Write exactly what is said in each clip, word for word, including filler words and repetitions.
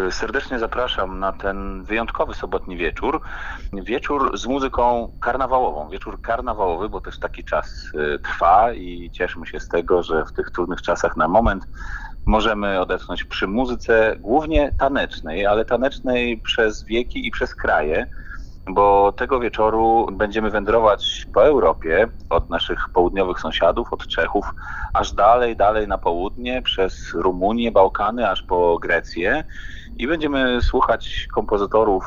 Serdecznie zapraszam na ten wyjątkowy sobotni wieczór. Wieczór z muzyką karnawałową. Wieczór karnawałowy, bo też taki czas trwa i cieszmy się z tego, że w tych trudnych czasach na moment możemy odetchnąć przy muzyce głównie tanecznej, ale tanecznej przez wieki i przez kraje, bo tego wieczoru będziemy wędrować po Europie, od naszych południowych sąsiadów, od Czechów, aż dalej, dalej na południe, przez Rumunię, Bałkany, aż po Grecję i będziemy słuchać kompozytorów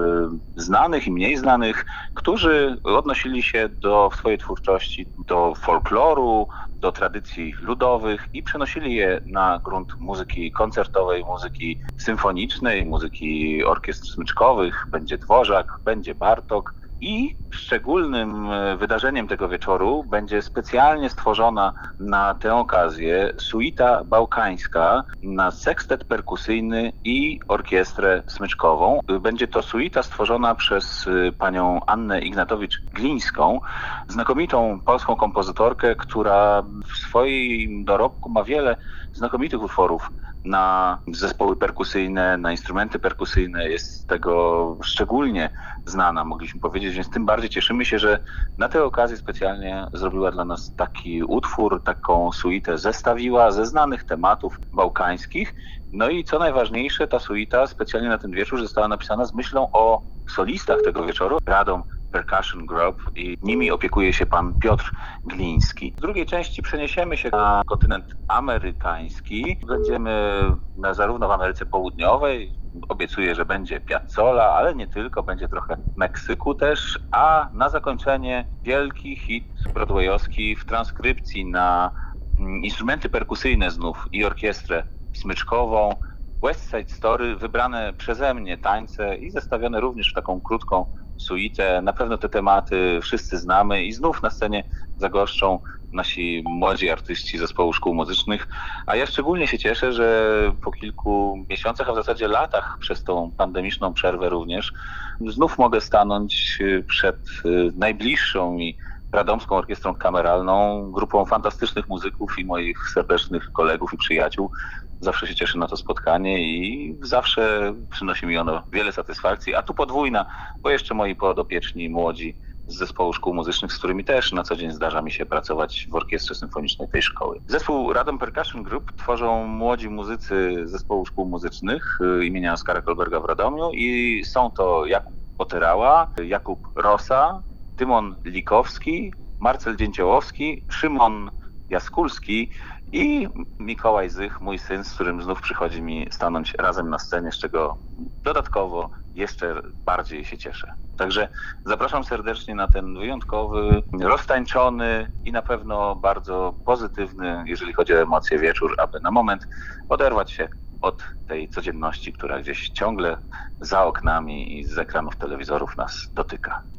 y, znanych i mniej znanych, którzy odnosili się do w swojej twórczości do folkloru, do tradycji ludowych i przenosili je na grunt muzyki koncertowej, muzyki symfonicznej, muzyki orkiestr smyczkowych. Będzie Dworzak, będzie Bartok i szczególnym wydarzeniem tego wieczoru będzie specjalnie stworzona na tę okazję suita bałkańska na sekstet perkusyjny i orkiestrę smyczkową. Będzie to suita stworzona przez panią Annę Ignatowicz-Glińską, znakomitą polską kompozytorkę, która w swoim dorobku ma wiele znakomitych utworów na zespoły perkusyjne, na instrumenty perkusyjne. Jest z tego szczególnie znana, mogliśmy powiedzieć, więc tym bardziej cieszymy się, że na tę okazję specjalnie zrobiła dla nas taki utwór, taką suitę zestawiła ze znanych tematów bałkańskich. No i co najważniejsze, ta suita specjalnie na ten wieczór została napisana z myślą o solistach tego wieczoru, Radom Percussion Group, i nimi opiekuje się pan Piotr Gliński. W drugiej części przeniesiemy się na kontynent amerykański. Będziemy na, zarówno w Ameryce Południowej, obiecuję, że będzie Piazzolla, ale nie tylko, będzie trochę Meksyku też, a na zakończenie wielki hit broadwayowski w transkrypcji na instrumenty perkusyjne znów i orkiestrę smyczkową. West Side Story, wybrane przeze mnie tańce i zestawione również w taką krótką suitę. Na pewno te tematy wszyscy znamy i znów na scenie zagoszczą nasi młodzi artyści zespołu szkół muzycznych. A ja szczególnie się cieszę, że po kilku miesiącach, a w zasadzie latach przez tą pandemiczną przerwę również, znów mogę stanąć przed najbliższą mi Radomską Orkiestrą Kameralną, grupą fantastycznych muzyków i moich serdecznych kolegów i przyjaciół. Zawsze się cieszę na to spotkanie i zawsze przynosi mi ono wiele satysfakcji, a tu podwójna, bo jeszcze moi podopieczni młodzi z zespołu szkół muzycznych, z którymi też na co dzień zdarza mi się pracować w orkiestrze symfonicznej tej szkoły. Zespół Radom Percussion Group tworzą młodzi muzycy zespołu szkół muzycznych imienia Oskara Kolberga w Radomiu i są to Jakub Potyrała, Jakub Rosa, Tymon Likowski, Marcel Dzięciołowski, Szymon Jaskulski i Mikołaj Zych, mój syn, z którym znów przychodzi mi stanąć razem na scenie, z czego dodatkowo jeszcze bardziej się cieszę. Także zapraszam serdecznie na ten wyjątkowy, roztańczony i na pewno bardzo pozytywny, jeżeli chodzi o emocje, wieczór, aby na moment oderwać się od tej codzienności, która gdzieś ciągle za oknami i z ekranów telewizorów nas dotyka.